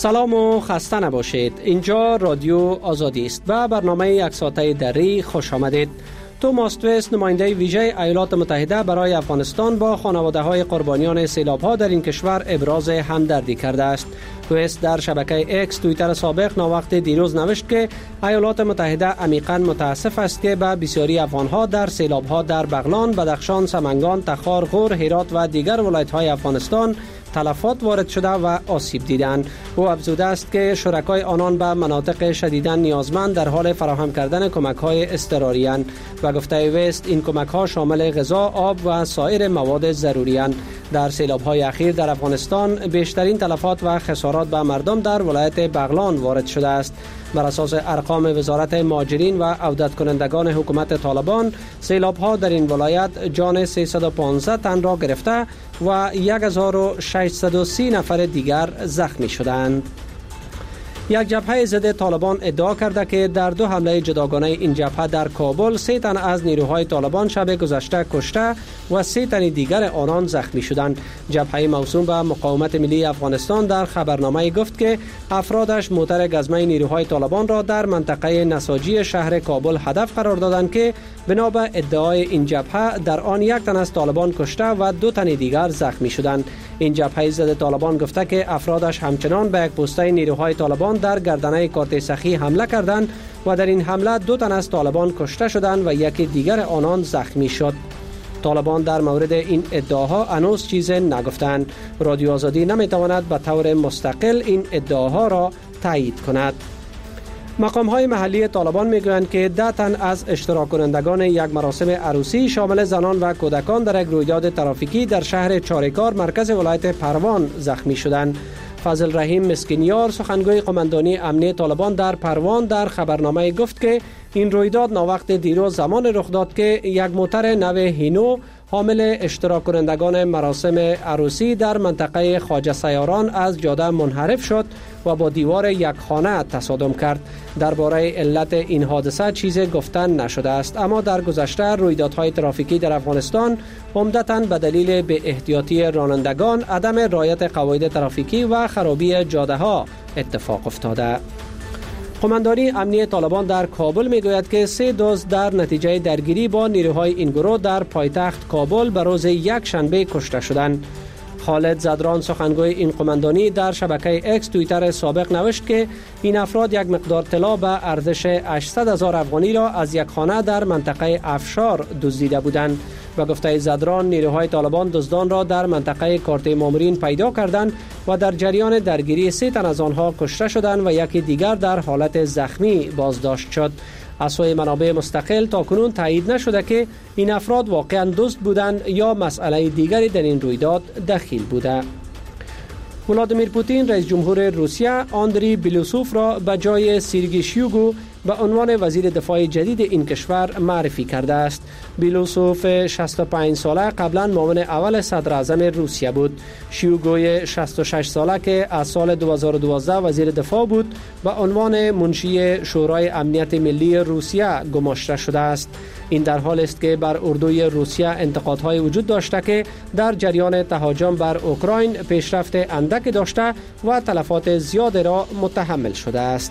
سلام و خسته نباشید. اینجا رادیو آزادی است و برنامه یک ساعته دری خوش آمدید. توماس تویست، نماینده ویژه ایالات متحده برای افغانستان، با خانواده‌های قربانیان سیلاب‌ها در این کشور ابراز همدردی کرده است. تویست در شبکه اکس توییتر سابق ناوقت دیروز نوشت که ایالات متحده عمیقاً متاسف است که به بسیاری افغان‌ها در سیلاب‌ها در بغلان، بدخشان، سمنگان، تخار، غور، هرات و دیگر ولایت‌های افغانستان تلفات وارد شده و آسیب دیدند. او افزوده است که شرکای آنان به مناطق شدیداً نیازمند در حال فراهم کردن کمک‌های اضطراری اند و گفته ویست این کمک‌ها شامل غذا، آب و سایر مواد ضروری اند. در سیلاب‌های اخیر در افغانستان بیشترین تلفات و خسارات به مردم در ولایت بغلان وارد شده است. بر اساس ارقام وزارت مهاجرین و عودت کنندگان حکومت طالبان، سیلاب‌ها در این ولایت جان 315 تن را گرفته و 1630 نفر دیگر زخمی شدند. یک جبهه ضد طالبان ادعا کرده که در 2 حمله جداگانه این جبهه در کابل 3 تن از نیروهای طالبان شب گذشته کشته و 3 تن دیگر آنان زخمی شدند. جبهه موسوم به مقاومت ملی افغانستان در خبرنامه گفت که افرادش موتر گزمه نیروهای طالبان را در منطقه نساجی شهر کابل هدف قرار دادند که بنا به ادعای این جبهه در آن 1 تن از طالبان کشته و 2 تن دیگر زخمی شدند. این جبهه ضد طالبان گفته که افرادش همچنان به یک پسته نیروهای طالبان در گردنه کارت سخی حمله کردند و در این حمله 2 تن از طالبان کشته شدند و یکی دیگر آنان زخمی شد. طالبان در مورد این ادعاها هنوز چیزی نگفتند. رادیو آزادی نمیتواند به طور مستقل این ادعاها را تایید کند. مقام‌های محلی طالبان میگویند که 10 تن از اشتراک کنندگان یک مراسم عروسی شامل زنان و کودکان در یک رویداد ترافیکی در شهر چاریکار مرکز ولایت پروان زخمی شدند. فضل رحیم مسکینیار، سخنگوی قماندانی امنی طالبان در پروان، در خبرنامه گفت که این رویداد ناوقت دیروز زمان رخ داد که یک موتر نو هینو حامل اشتراک کنندگان مراسم عروسی در منطقه خواجه سیاران از جاده منحرف شد و با دیوار یک خانه تصادم کرد. درباره علت این حادثه چیزی گفتن نشده است، اما در گذشته رویدادهای ترافیکی در افغانستان عمدتاً به دلیل بی احتیاطی رانندگان، عدم رعایت قواعد ترافیکی و خرابی جاده‌ها اتفاق افتاده. قماندانی امنی طالبان در کابل میگوید که 3 دزد در نتیجه درگیری با نیروهای این گروه در پایتخت کابل به روز یک شنبه کشته شدند. خالد زدران، سخنگوی این قماندانی، در شبکه اکس توییتر سابق نوشت که این افراد یک مقدار طلا به ارزش 800,000 افغانی را از یک خانه در منطقه افشار دزدیده بودند و گفته زدران نیروهای طالبان دزدان را در منطقه کارت مامورین پیدا کردند و در جریان درگیری 3 تن از آنها کشته شدند و یکی دیگر در حالت زخمی بازداشت شد. از سوی منابع مستقل تاکنون تایید نشده که این افراد واقعا دزد بودند یا مسئله دیگری در این رویداد دخیل بوده. ولادیمیر پوتین رئیس جمهور روسیه آندری بیلوسوف را به جای سیرگی شویگو به عنوان وزیر دفاع جدید این کشور معرفی کرده است. بیلوسوف 65 ساله قبلا معاون اول صدر اعظم روسیه بود. شویگوی 66 ساله که از سال 2012 وزیر دفاع بود به عنوان منشی شورای امنیت ملی روسیه گماشته شده است. این در حال است که بر اردوی روسیه انتقادهای وجود داشته که در جریان تهاجم بر اوکراین پیشرفت اندک داشته و تلفات زیاد را متحمل شده است.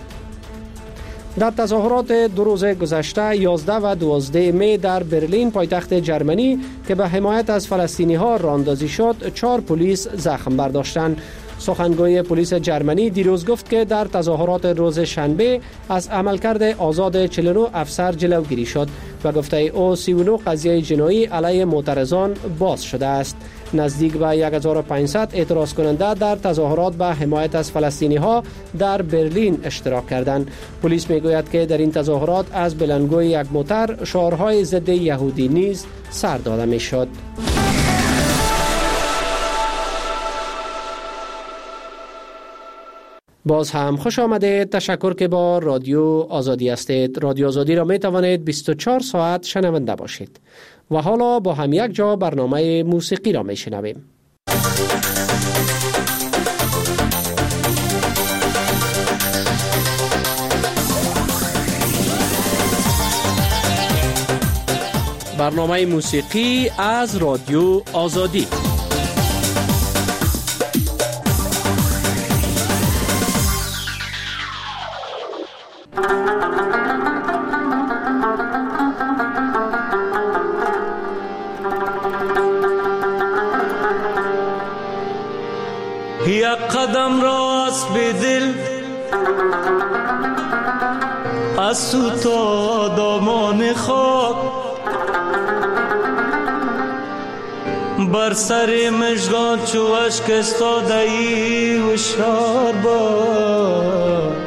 در تظاهرات 2 روز گذشته 11 و 12 می در برلین پایتخت جرمنی که به حمایت از فلسطینی ها راندازی شد، 4 پلیس زخم برداشتند. سخنگوی پلیس جرمنی دیروز گفت که در تظاهرات روز شنبه از عملکرد آزاد 49 افسر جلوگیری شد و گفته او 39 قضیه جنایی علیه معترضان باز شده است. نزدیک به 1500 اعتراض کننده در تظاهرات به حمایت از فلسطینی ها در برلین اشتراک کردند. پلیس میگوید که در این تظاهرات از بلندگوی یک موتر شعارهای ضد یهودی نیز سر داده میشد. باز هم خوش آمدید. تشکر که با رادیو آزادی هستید. رادیو آزادی را می توانید 24 ساعت شنونده باشید. و حالا با هم یک جا برنامه موسیقی را می شنویم. برنامه موسیقی از رادیو آزادی. قدم را از به دل از تو تا دامان خاک بر سر مژگان چو اشک استاده ای هوشیار باش.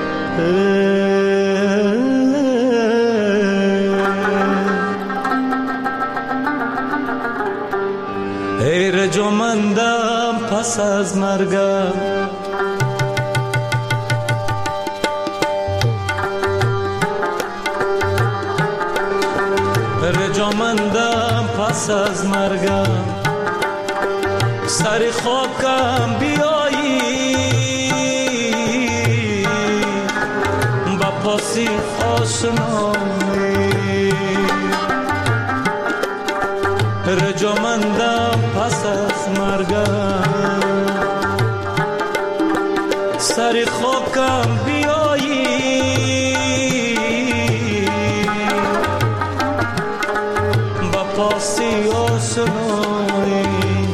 ای رجامندم پس از مرگم رجامندم پس از مرگم سر خاکم بیایی با پاسی آشنایی رجامندم پس از مرگم سر خاکم بیایی با پاسی آشنایی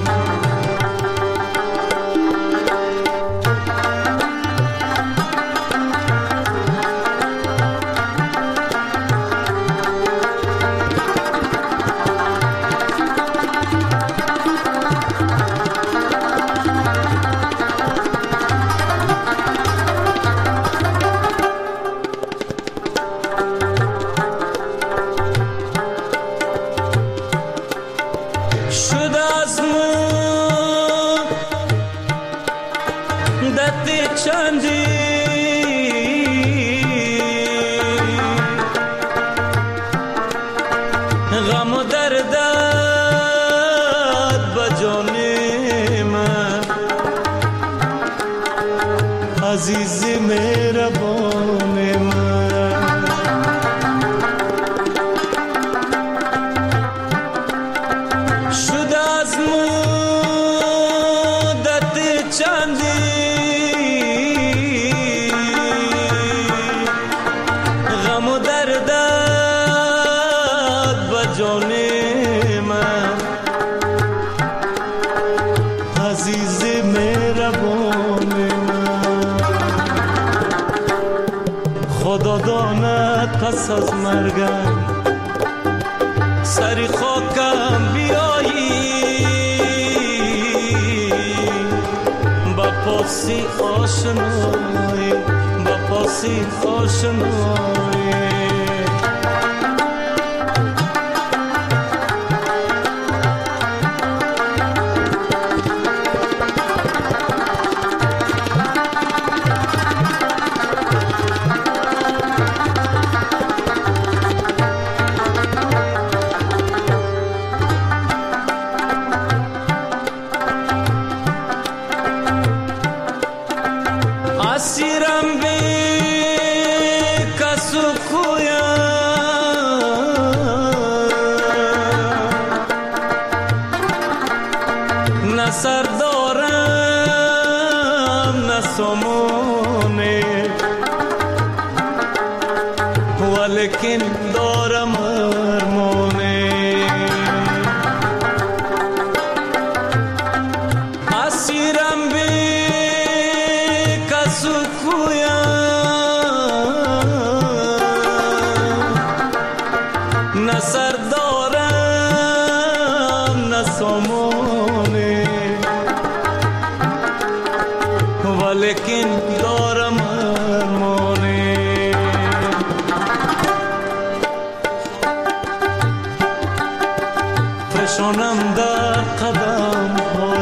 چندی غم و دردت بجان من عزیز مهربان من شد از مدت چندی جان من عزیز مهربان من خدا داند پس از مرگم سر خاکم بیایی با پاسی آشنایی با پاسی آشنایی اسیرم به کسو کویم نه سر دارم نه سامانه ولیکن دارم ارمانه اسیرم به نه سر دارم نه سامانه ولیکن دارم ارمانه فشانم در قدم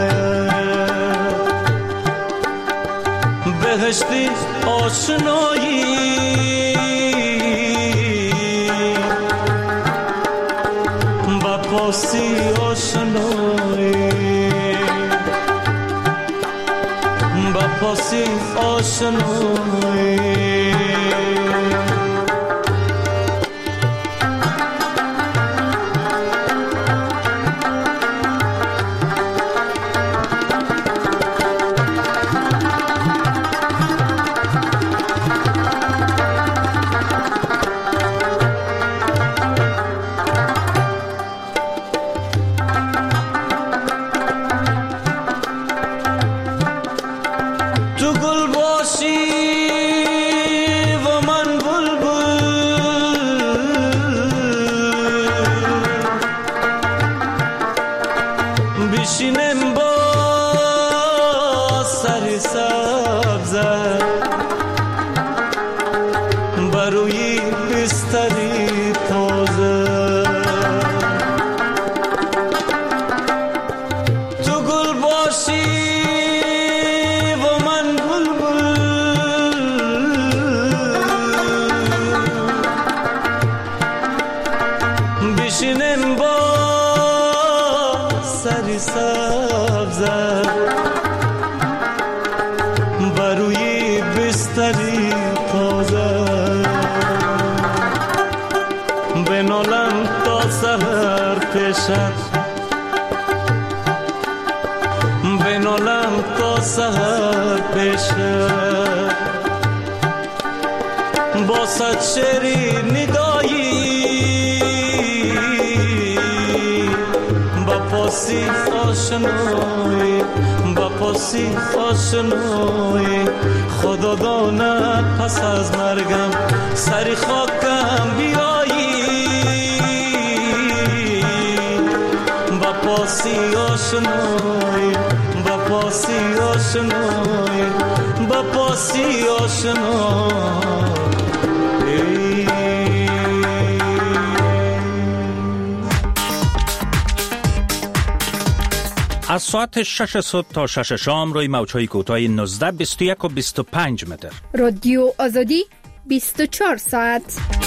بهشتی آشنایی با پاسی آشنایی با پاسی آشنایی باشد بنالم تا سحر بشد با صد شعری ندایی با پاسی آشنایی با پاسی آشنایی خدا داند پس از مرگم سری خاکم بیایی با پاسی آشنایی با پاسی آشنایی با پاسی آشنایی. از ساعت 6 صبح تا 6 شام روی موج‌های کوتاه 19، 21 و 25 متر. رادیو آزادی 24 ساعت.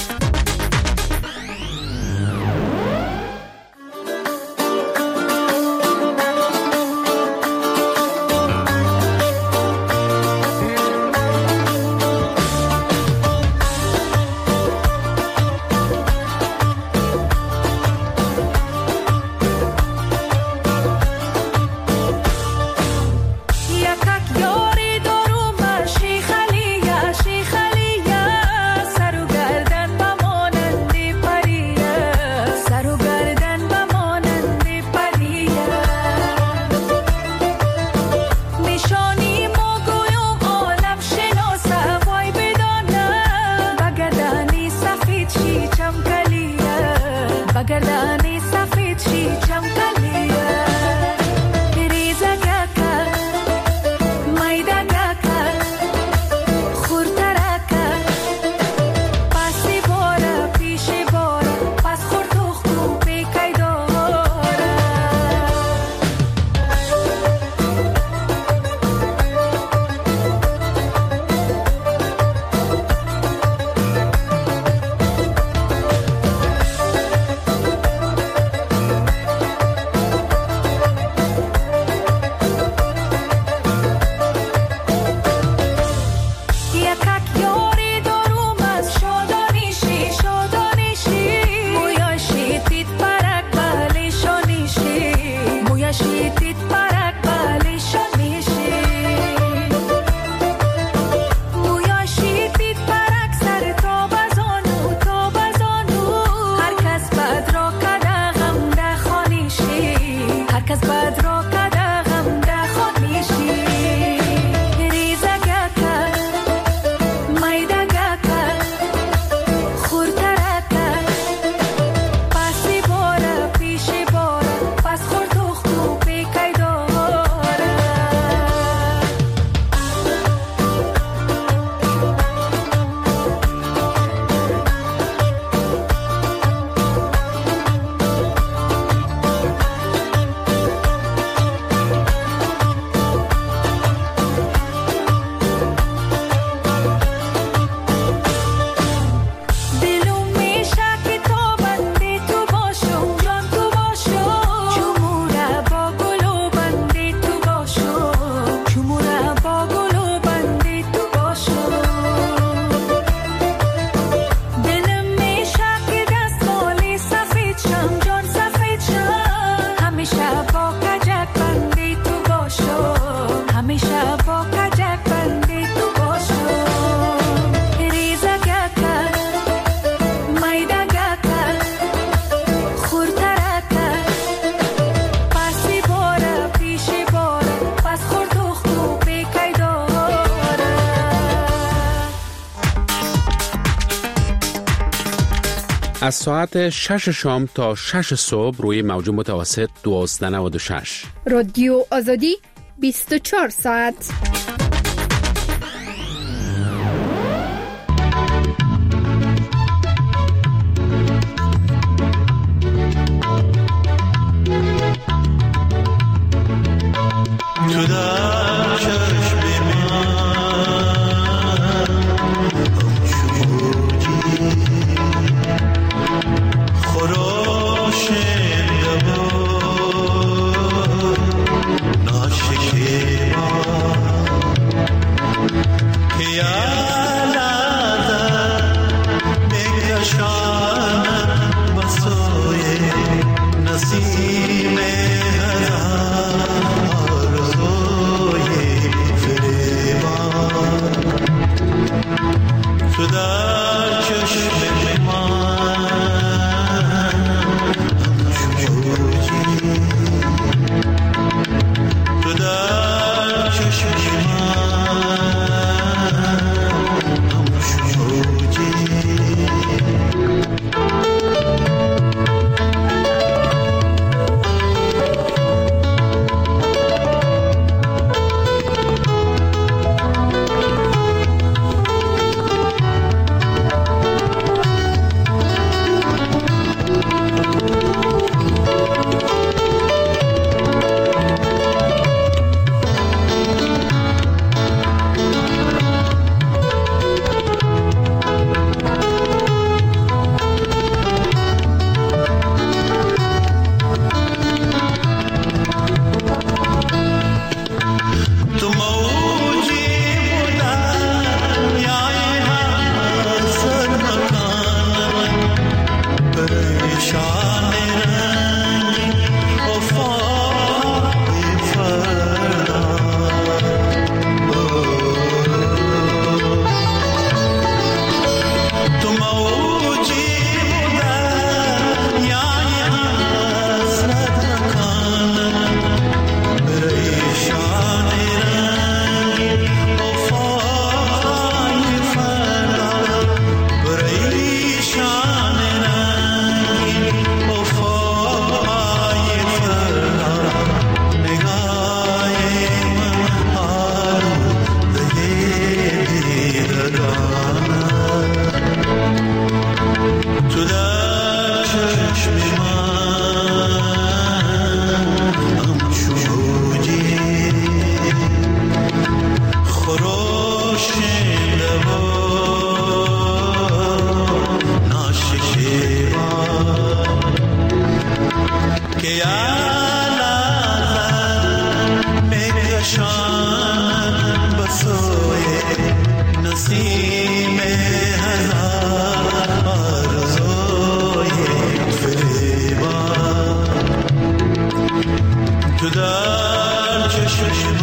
از ساعت 6 شام تا 6 صبح روی موج متوسط 1296. رادیو آزادی 24 ساعت. تو در چشم که یادم میکشان به سوی نسیم هزار آرزوی فریبان. تو در چشم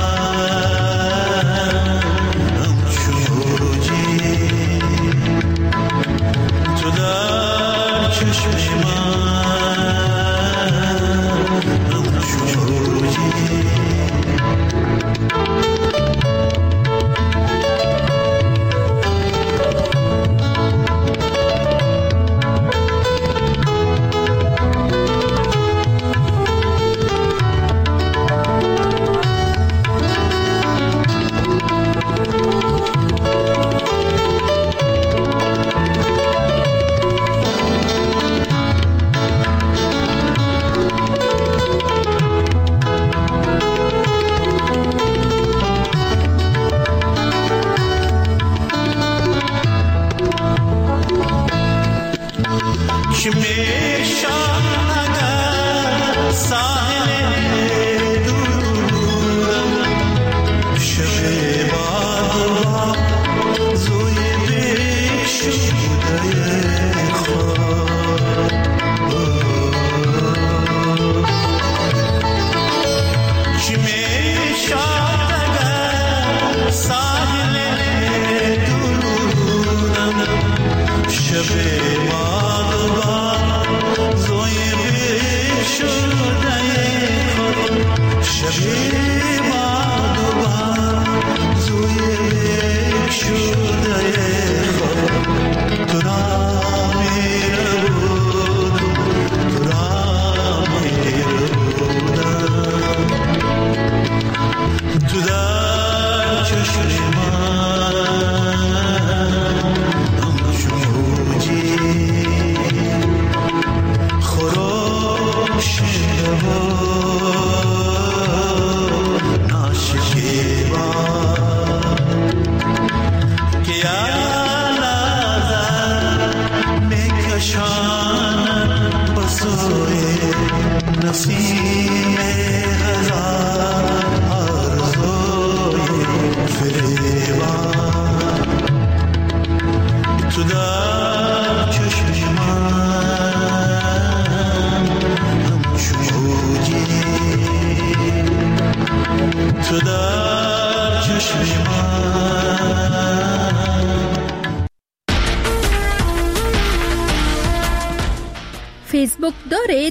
فیسبوک دارید؟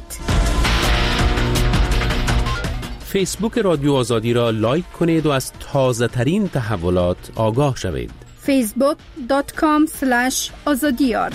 فیسبوک رادیو آزادی را لایک کنید و از تازه ترین تحولات آگاه شوید. facebook.com/azadiyar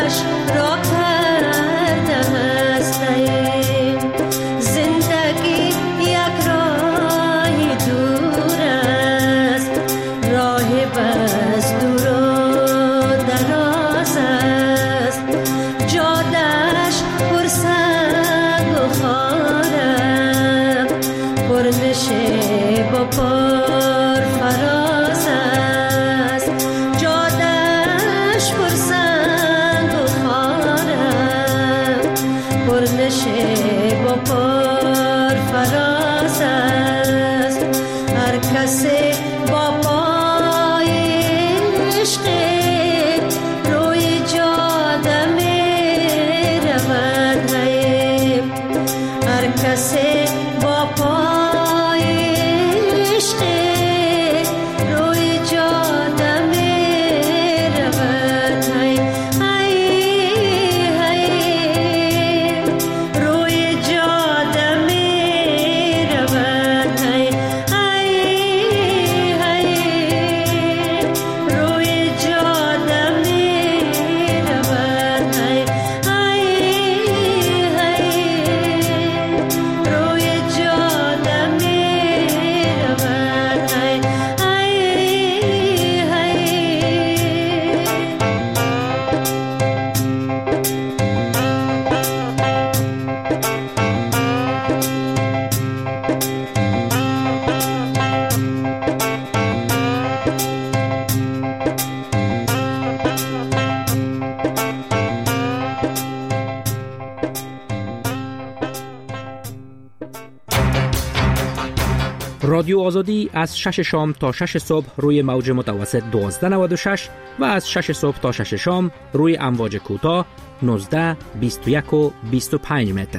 رادیو آزادی از 6 شام تا 6 صبح روی موج متوسط 1296 و از 6 صبح تا 6 شام روی امواج کوتاه 19، 21 و 25 متر.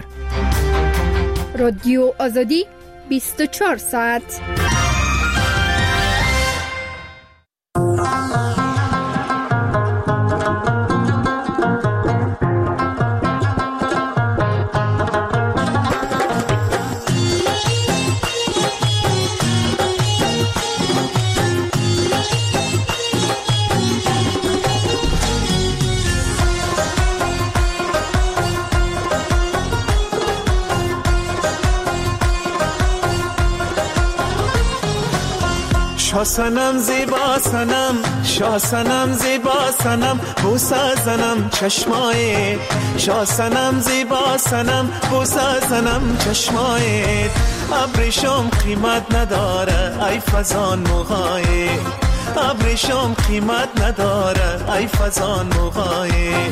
رادیو آزادی 24 ساعت. شاه صنم زیبا صنم، شاه صنم زیبا صنم، بوسه زنم چشمایت. شاه صنم زیبا صنم، بوسه زنم چشمایت. ابریشم قیمت نداره ای فزان موهایت، ابریشم قیمت نداره ای فزان موهایت.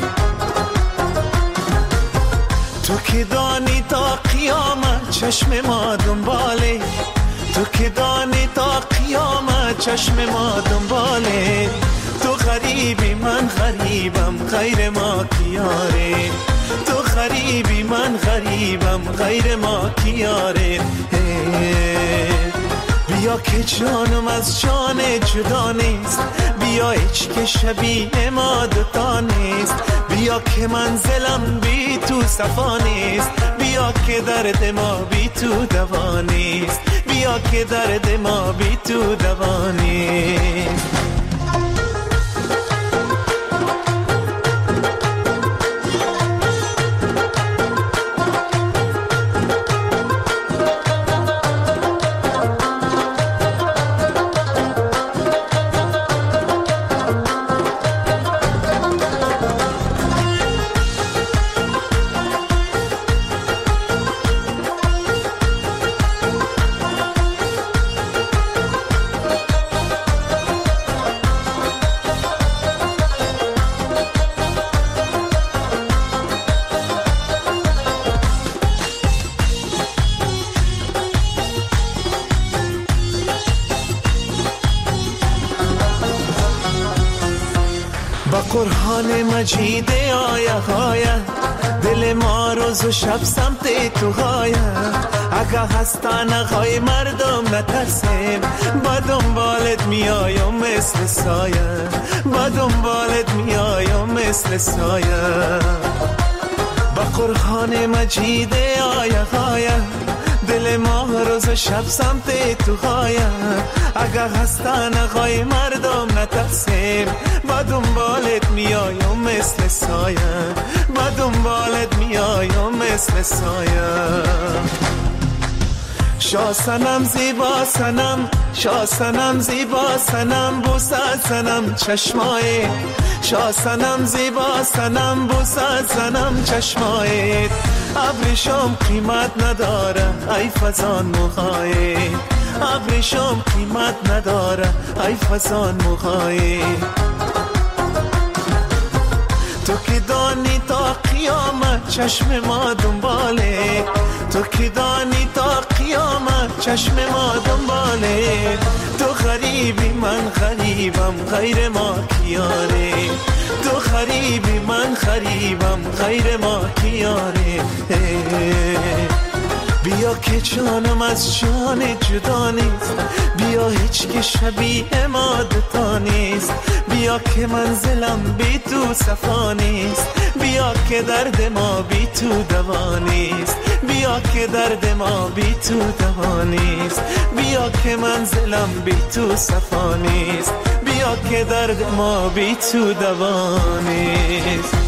تو که دانی تا قیامت چشم ما دنباله، تو که دانی تا قیامت چشم ما دنباله. تو غریبی من غریبم غیر ما کیاره، تو غریبی من غریبم غیر ما کیاره. بیا که جانم از جان جدا نیست، بیا هیچ که شبیه ما دوتا نیست. بیا که منزلم بی تو صفا نیست، بیا که درد ما بی تو دوا نیست، بیا که درد ما بی تو دوا نیست. قرآن مجید آیه های دل ما روز و شب سمت تو های. اگه هستن اقای مردم نترسیم، با دنبالت میایم مثل سایه، با دنبالت میایم مثل سایه. با قرآن مجید آیه های دل ما روز و شب سمت تو خوایم، اگر هستن اقای مردم نترسیم، با دنبالت میایم مثل سایم، با دنبالت میایم مثل سایم. شاه سنم زیبا سنم، شاه سنم زیبا سنم، بوسه سنم چشمای، شاه سنم زیبا سنم، بوسه سنم چشمای. ابریشم قیمت نداره ای فزان موهای، ابریشم قیمت نداره ای فزان موهای. تو که دانی تا قیامت چشم ما دنباله، تو که دانی تا قیامت چشم ما دنباله. تو غریبی من غریبم غیر ما کیاره، تو غریبی من غریبم غیر ما کیاره. بیا که جانم از جان جدا نیست، بیا هیچ که شبیه ما دوتا نیست، بیا که منزلم بی تو صفا نیست، بیا که درد ما بی تو دوا نیست، بیا که درد ما بی تو دوا نیست، بیا که منزلم بی تو صفا نیست، بیا که درد ما بی تو دوا نیست.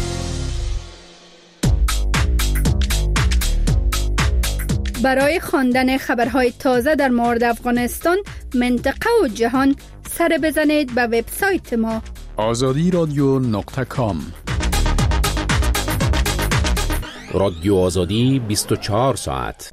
برای خواندن خبرهای تازه در مورد افغانستان، منطقه و جهان، سر بزنید به وبسایت ما azadiradyo.com. رادیو آزادی 24 ساعت.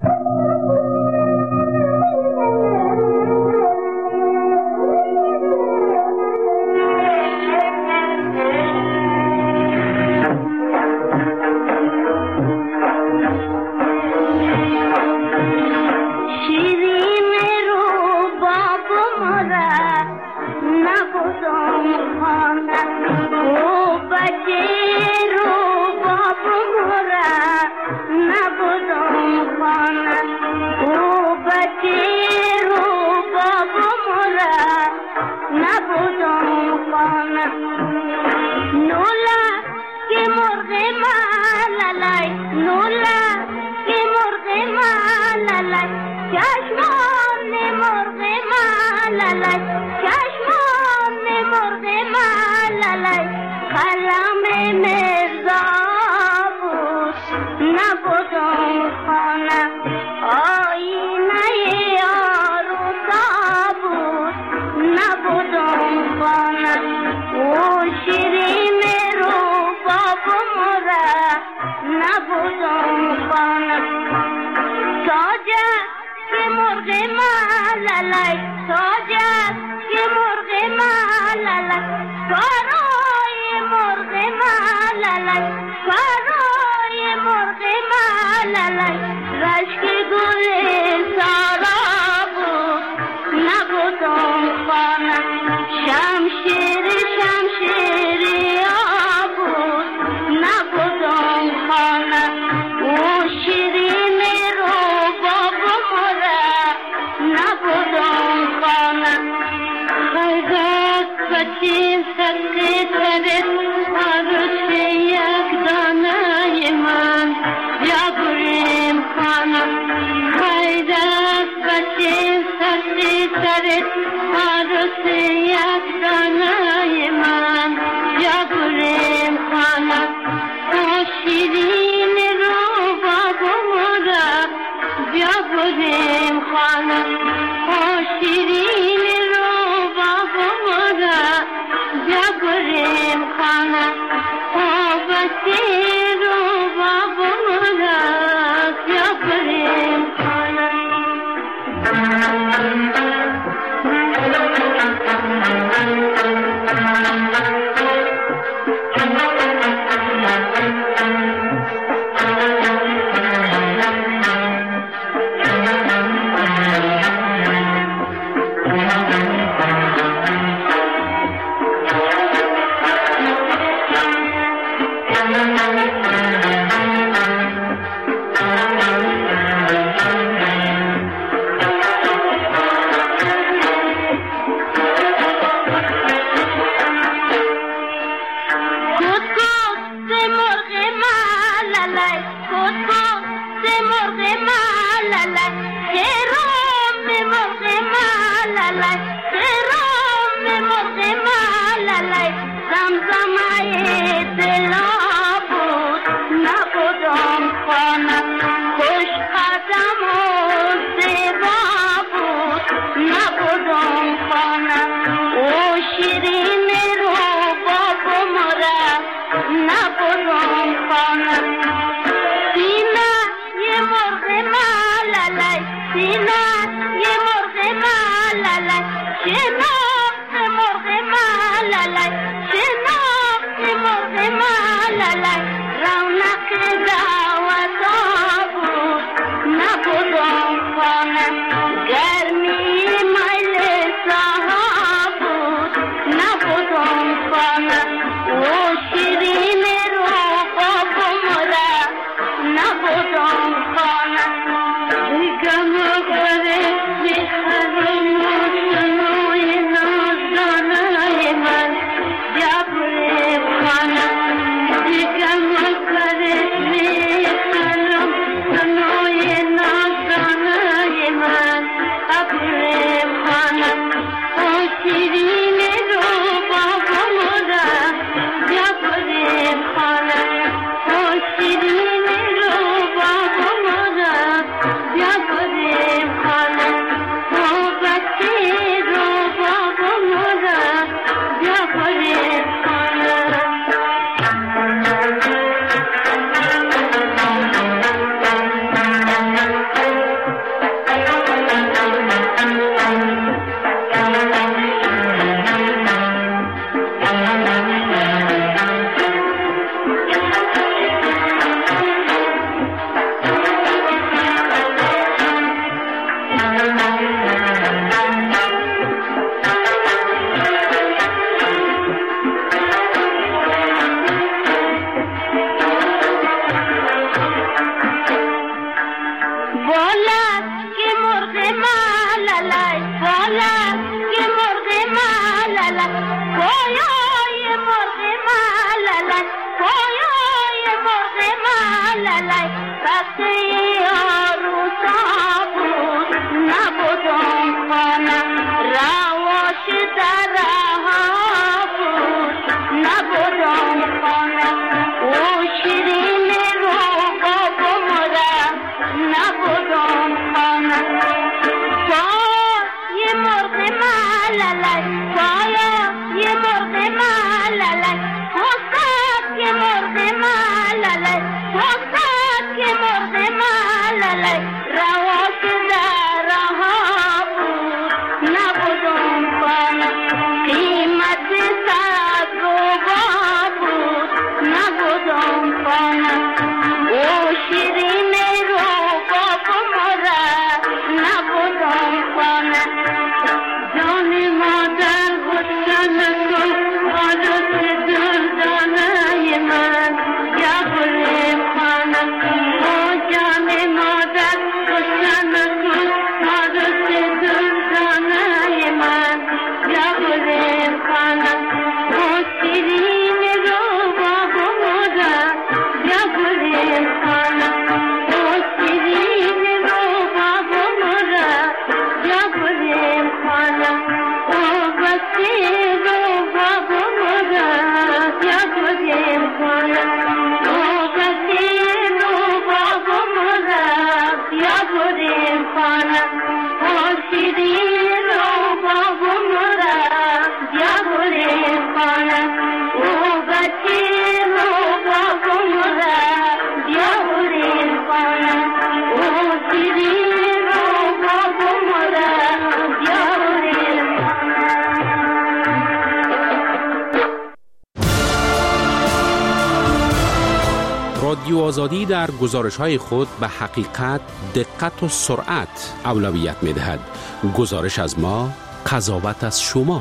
رادیو آزادی در گزارش‌های خود به حقیقت، دقت و سرعت اولویت می‌دهد. گزارش از ما، قضاوت از شما.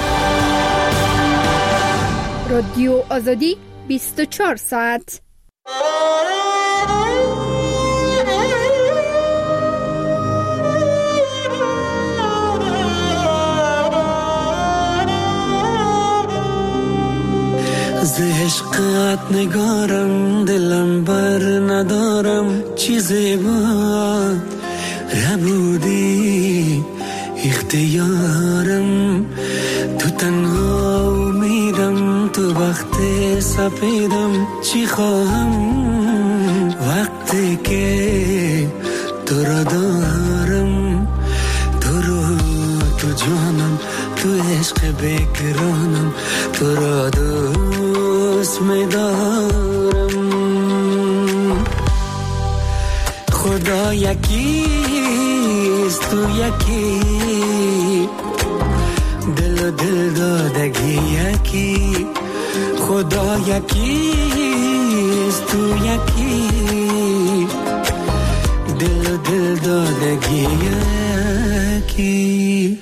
رادیو آزادی 24 ساعت. ز عشقت نگارم دلم بر ندارم چیزی بود نبودی اختیارم تو تنها میرم تو سپیدم چی خواهم وقتی که تو را دارم، تو رو تو جانم، تو عشق بکرانم، تو را دوست می‌دارم. خدا یکیست، تو یکی، دل و دل دادگی یکی. خدا یکیست، تو یکی، دل و دل دادگی یکی.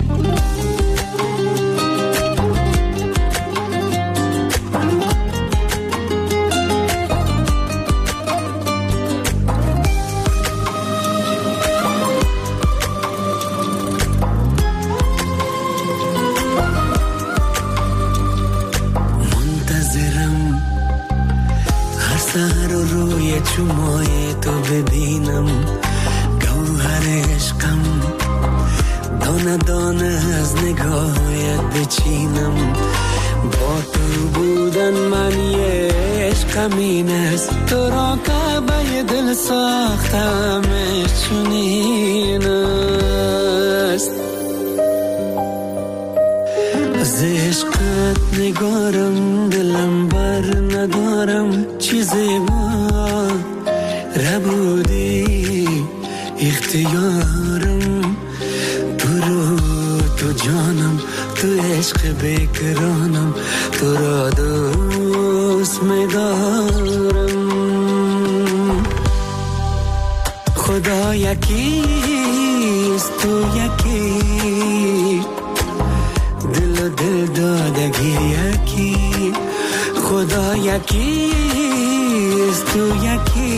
چومای تو ببینم گوهر عشقم، دانه دانه از نگاهت بچینم. با تو بودن من یه عشقم این است، تو را کعبه دل ساختمش چنین است. از عشقت نگارم دلم بر ندارم، چیزی با ربودی اختیارم. تو رو تو جانم، تو عشق بکرانم، تو را دوست می‌دارم. خدا یکیست، تو یکی، دل و دل دادگی یکی. خدا یکیست، تو یکی،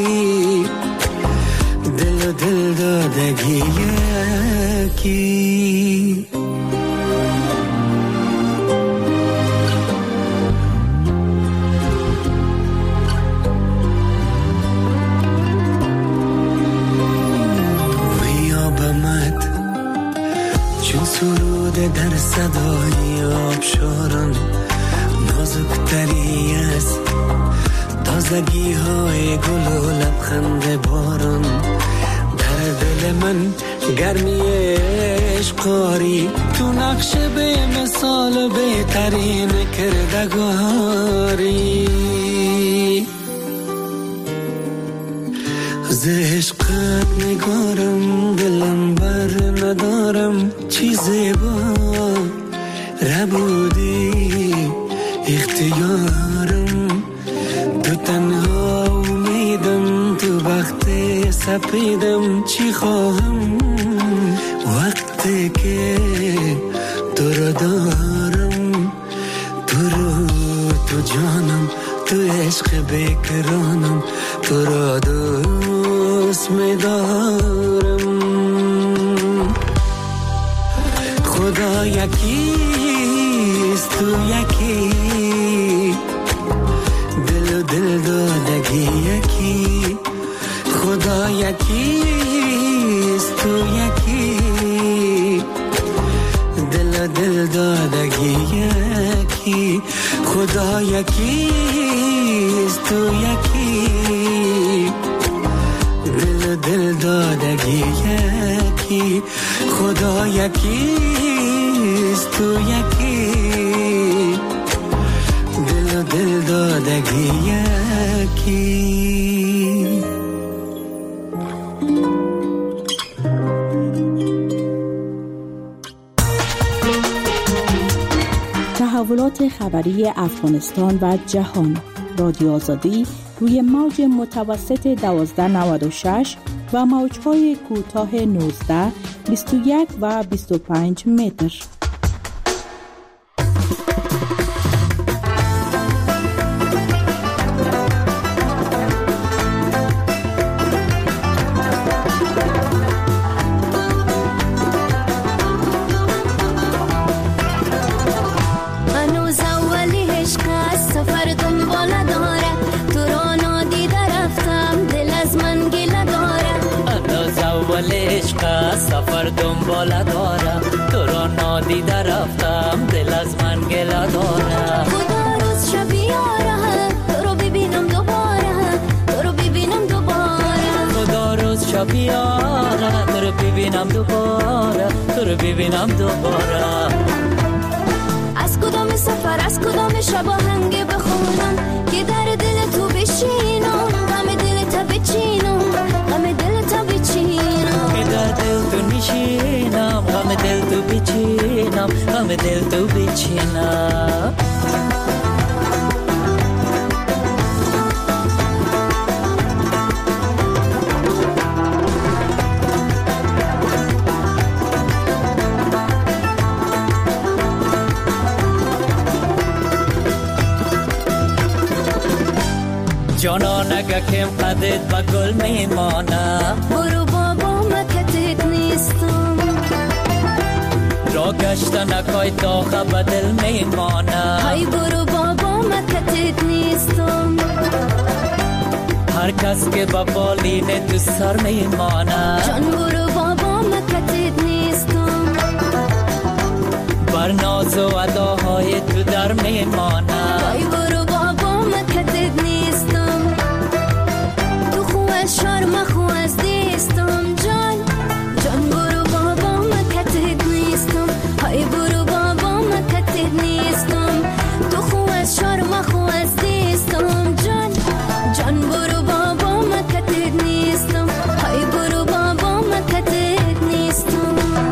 دل و دل دادگی یکی. ویابمت چون سرود در صدای آبشاران، نازکتری است تازگی های گل و لبخند باران. در دل من گرمی عشقاری، تو نقش به مثال بهترین کردگاری. از عشقت نگارم دلم بر ندارم، چیزی با ربودی اختیارم. تو تنها امیدم، تو وقت سپیدم چی خواهم وقتی که تو را دارم. تو رو تو جانم، تو عشق بکرانم، تو را دوست می‌دارم. خدا یکیست، تو یکی، دل و دل دادگی یکی. خدا یکیست، تو یکی، دل و دل دادگی یکی. خدا یکیست، تو یکی، دل و دل دادگی یکی. خدا یکیست، تو یکی، دل و دل دادگی یکی. تحولات خبری افغانستان و جهان. رادیو آزادی روی موج متوسط 1296 و موج‌های کوتاه 19، 21 و 25 متر. سفر دنباله داره، تو را نادیده رفتم، دل از من گله داره. خدا روز شب یاره بیا بیاره تو رو ببینم دوباره تو رو ببینم دوباره از کدام سفر از کدام شب آهنگ بخونم که در دل تو بشینم غم دل تا بچینم غم دل تا بچینم که در دل تو نشینم غم دل تو بچینم غم دل تو بچینم جانان اگه کم قدت با گل میمانه برو بابا مکتت نیستم را گشتن اکای داغه به دل میمانه های برو بابا مکتت نیستم هر کس که با بالین تو سر میمانه جان برو بابا مکتت نیستم بر ناز و اداهای تو در میمانه های برو بابا مکتت نیستم شرم خو از دیستم جان جان برو بابا مکتت نیستم های برو بابا مکتت نیستم تو خو از شرم خو از دیستم جان جان برو بابا مکتت نیستم های برو بابا مکتت نیستم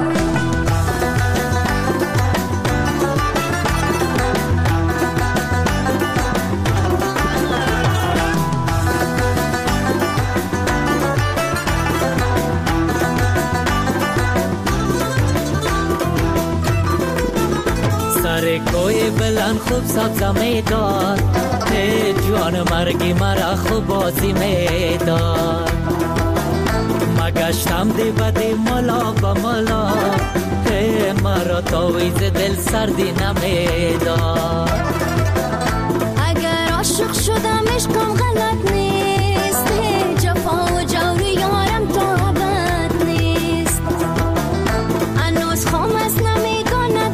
کوی بلند خوب سبزه میداد ای جوان مرگی مرا خوب بازی میداد مگشتم دی بدی ملا با ملا ای مرا تاویز دل سردی نمیداد اگر عاشق شدم عشقم غلط نیست جفا و جوری یارم تا ابد نیست انوز خام از نمیداند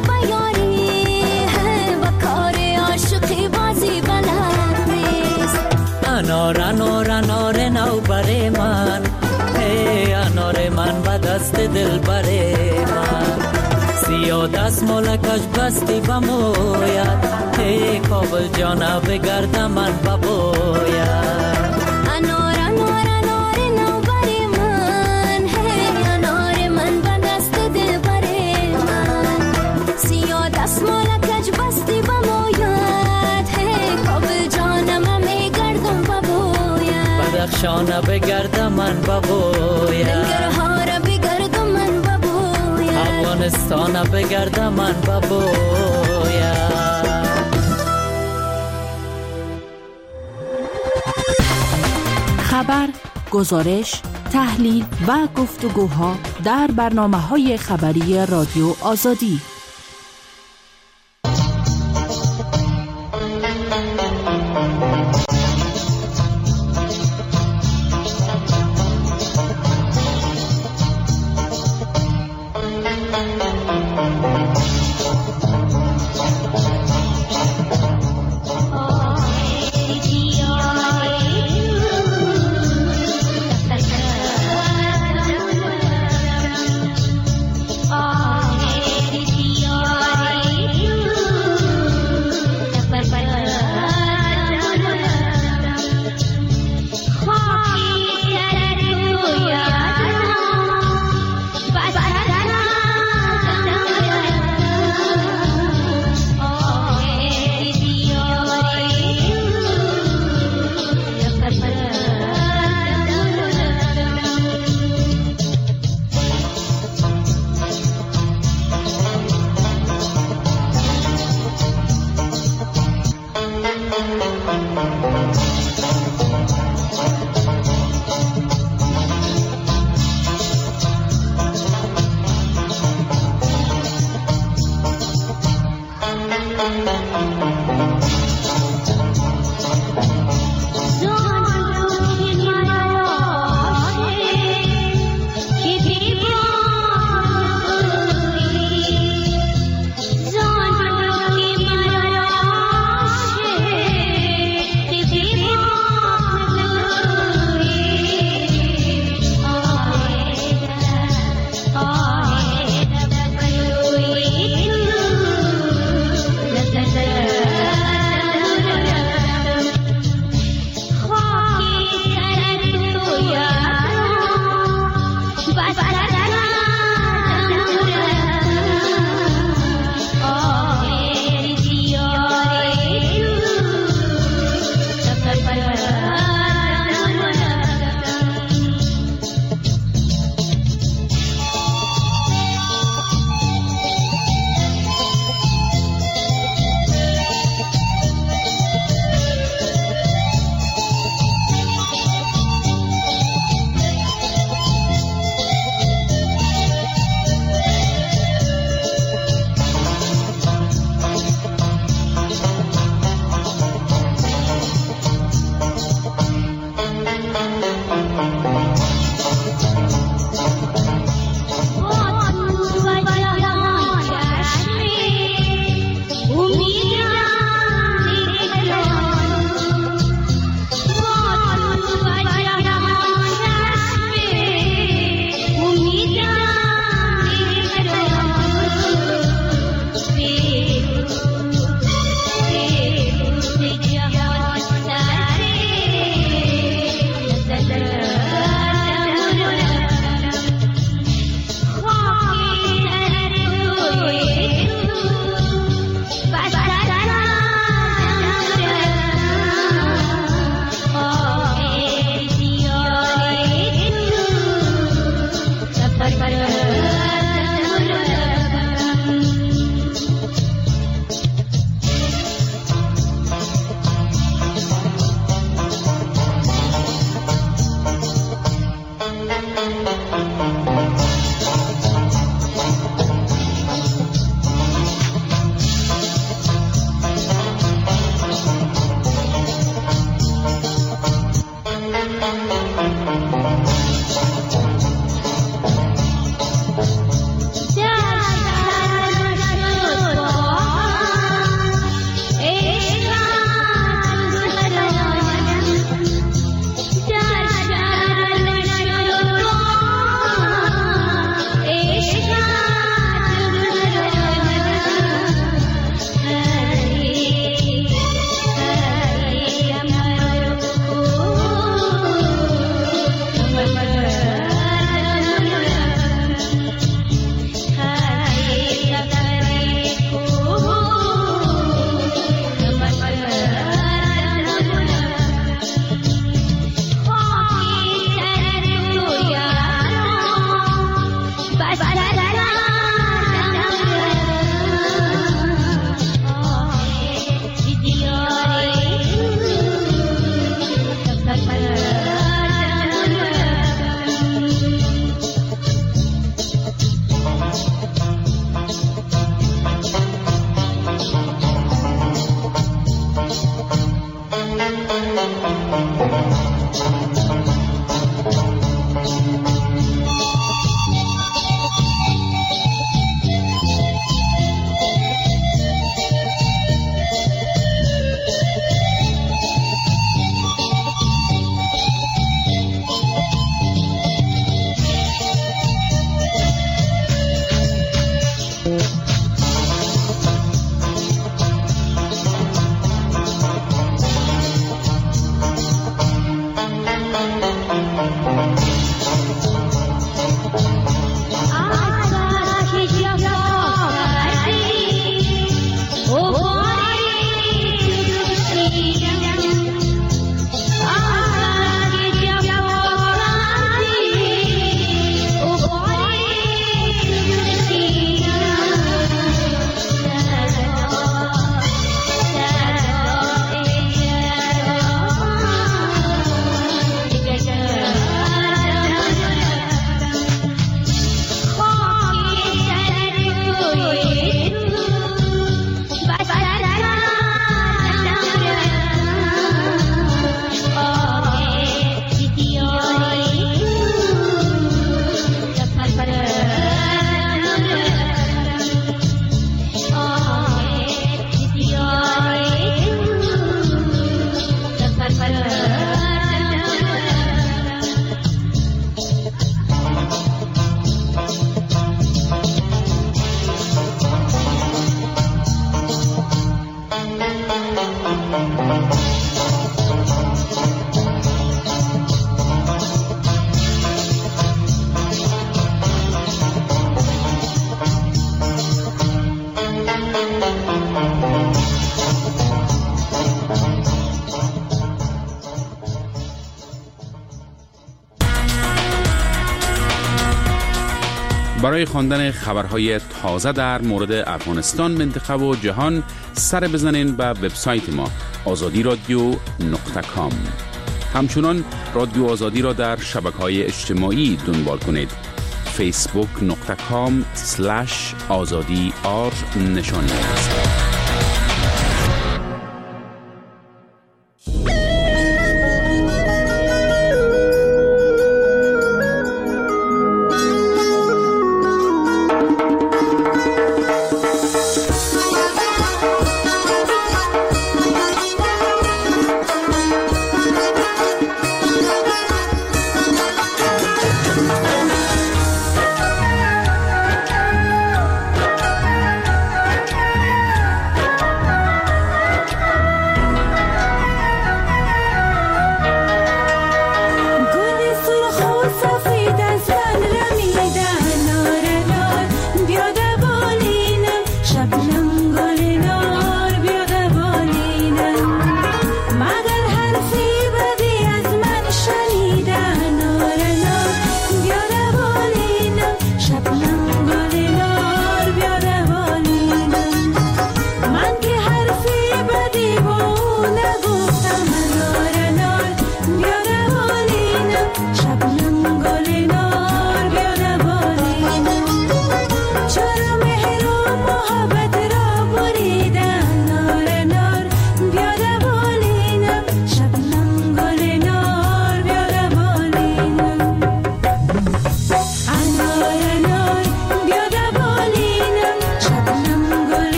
انار نو بره من ای انار من به دست دل بره من سیاه دست ملکش بستی بموید ای کابل جانا بگرد من ببوید انار نو بره من ای انار من به دست دل بره من سیاه دست ملکش بستی بموید ای کابل جانا من میگردم بدخشانه بگردم من ببوید ننگرهار بگردم من ببوید افغانستان بگردم من ببوید خبر، گزارش، تحلیل و گفتگوها در برنامه‌های خبری رادیو آزادی. آه برای خواندن خبرهای تازه در مورد افغانستان، منطقه و جهان سر بزنین به وبسایت ما azadi.radio.com. همچنان رادیو آزادی را در شبکه‌های اجتماعی دنبال کنید. facebook.com/azadi_r نشانی است. گل سرخ و سفید